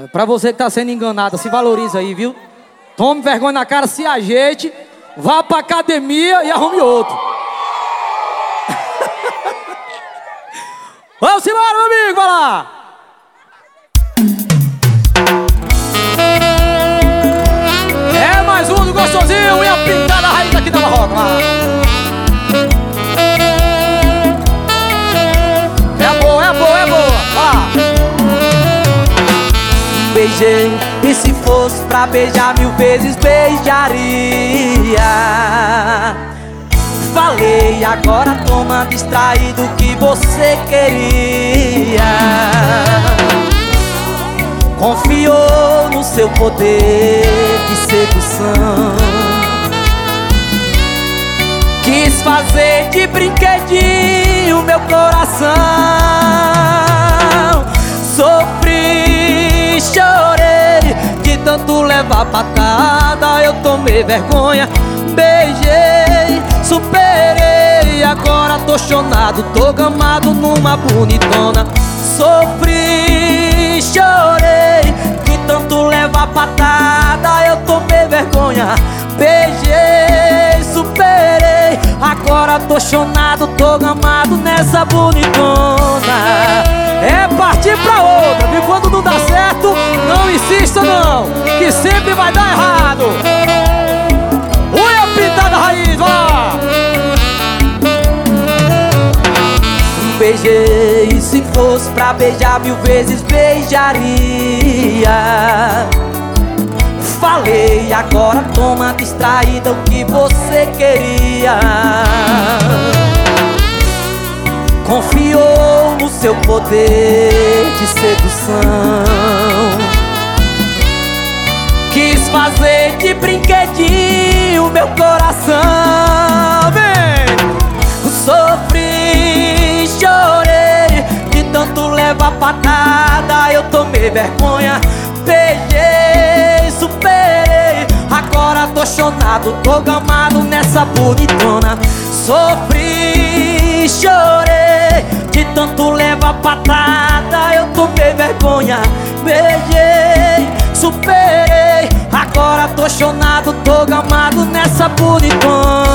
Pra você que tá sendo enganada, se valoriza aí, viu? Tome vergonha na cara, se ajeite, vá pra academia e arrume outro. Vamos embora, meu amigo, vai lá! É mais um do gostosinho e a pintada raiz aqui da Marroca, lá. É boa, é boa, é boa, vai lá. Beijei, e se fosse pra beijar 1000 vezes beijaria. Falei, agora toma distraído que você queria. Confiou no seu poder de sedução. Quis fazer de brinquedinho meu coração. Sofri, chorei, de tanto levar patada eu tomei vergonha. Beijei, superei, agora tô chonado, tô gamado numa bonitona. Sofri, chorei, de tanto levar patada eu tomei vergonha. Beijei, superei, agora tô chonado, tô gamado nessa bonitona. É partir pra outra, viu? Quando não dá certo, não insista não, que sempre vai dar errado. Unha pintada raiz, ó! Beijei, se fosse pra beijar 1000 vezes beijaria. Falei, agora toma distraída o que você queria. Confiou no seu poder de sedução. Quis fazer de brinquedinho meu coração. Vem! Sofri, chorei, de tanto levar patada eu tomei vergonha. Beijei, superei, agora tô chonado, tô gamado nessa bonitona. Sofri, chorei, de tanto levar patada eu tomei vergonha. Beijei, superei, agora tô chonado, tô gamado nessa bonitona.